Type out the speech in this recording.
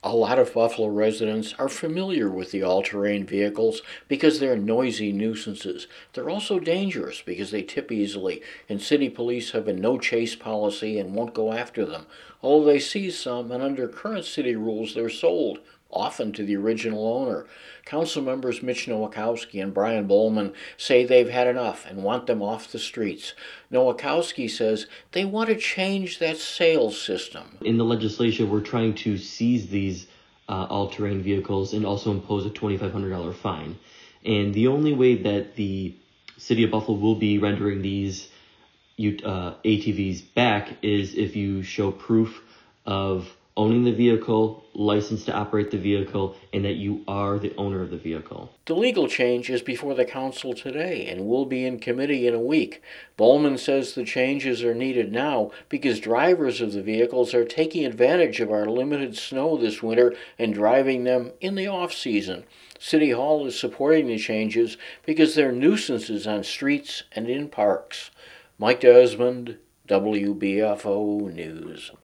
A lot of Buffalo residents are familiar with the all-terrain vehicles because they're noisy nuisances. They're also dangerous because they tip easily, and city police have a no-chase policy and won't go after them. Although they seize some, and under current city rules, they're sold, often to the original owner. Council members Mitch Nowakowski and Brian Bowman say they've had enough and want them off the streets. Nowakowski says they want to change that sales system. In the legislation, we're trying to seize these all-terrain vehicles and also impose a $2,500 fine. And the only way that the city of Buffalo will be rendering these ATVs back is if you show proof of owning the vehicle, license to operate the vehicle, and that you are the owner of the vehicle. The legal change is before the council today and will be in committee in a week. Bowman says the changes are needed now because drivers of the vehicles are taking advantage of our limited snow this winter and driving them in the off-season. City Hall is supporting the changes because they're nuisances on streets and in parks. Mike Desmond, WBFO News.